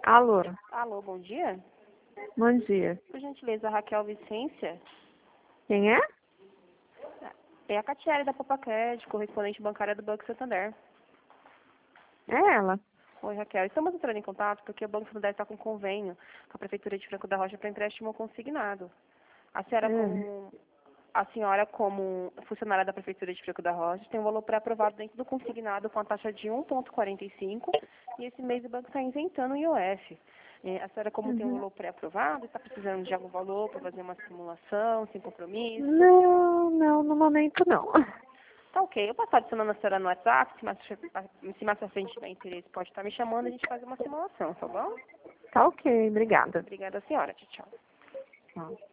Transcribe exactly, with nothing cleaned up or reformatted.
Alô, Alô, bom dia. bom dia. Por gentileza, Raquel Vicência. Quem é? É a Catiele da Papacred, correspondente bancária do Banco Santander. É ela. Oi, Raquel. Estamos entrando em contato porque o Banco Santander está com convênio com a Prefeitura de Franco da Rocha para empréstimo consignado. A senhora, Hum. como, a senhora, como funcionária da Prefeitura de Franco da Rocha, tem um valor pré-aprovado dentro do consignado com a taxa de um vírgula quarenta e cinco e esse mês o banco está isentando o I O F. É, a senhora, como tem um Uhum. valor pré-aprovado, está precisando de algum valor para fazer uma simulação, sem compromisso? Não, não, no momento não. Tá ok. Eu posso adicionando a senhora no WhatsApp, se mais, se mais pra frente tiver interesse, pode estar me chamando e a gente faz uma simulação, tá bom? Tá ok, obrigada. Obrigada, senhora. Tchau, tchau. Tchau.